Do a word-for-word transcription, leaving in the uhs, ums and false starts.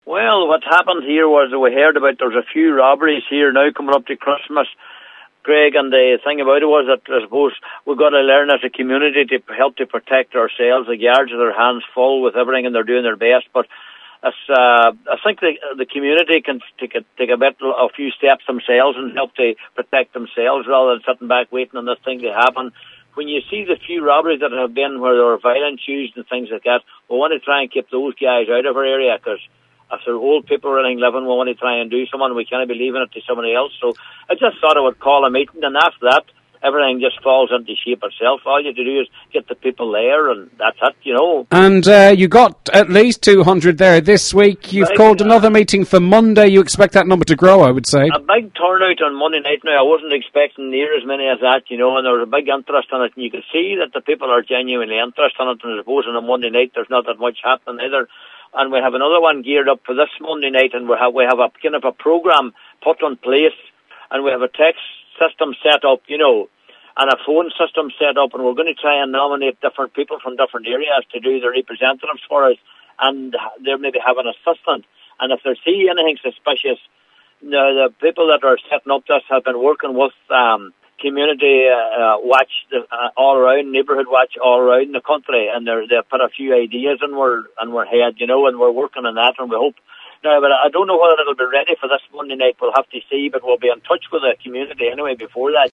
Well, what happened here was that we heard about there's a few robberies here now coming up to Christmas, Greg, and the thing about it was that I suppose we've got to learn as a community to help to protect ourselves. The guards have their hands full with everything and they're doing their best, but as, uh, I think the, the community can take a, take a bit, a few steps themselves and help to protect themselves rather than sitting back waiting on this thing to happen. When you see the few robberies that have been where there were violence used and things like that, we want to try and keep those guys out of our area because if they're old people or anything living, we want to try and do something. We can't be leaving it to somebody else. So I just thought I would call a meeting, and after that, everything just falls into shape itself. All you have to do is get the people there, and that's it, you know. And uh, you got at least two hundred there this week. You've Right, called uh, another meeting for Monday. You expect that number to grow, I would say. A big turnout on Monday night now. I wasn't expecting near as many as that, you know, and there was a big interest in it, and you can see that the people are genuinely interested in it, and I suppose on a Monday night there's not that much happening either. And we have another one geared up for this Monday night, and we have we have a kind of a program put in place, and we have a text system set up, you know, and a phone system set up, and we're going to try and nominate different people from different areas to do the representatives for us, and they maybe have an assistant. And if they see anything suspicious, the, the people that are setting up this have been working with um, community uh, watch uh, all around, neighbourhood watch all around the country, and they've put a few ideas in our, in our head, you know, and we're working on that, and we hope. Now, but I don't know whether it'll be ready for this Monday night. We'll have to see, but we'll be in touch with the community anyway before that.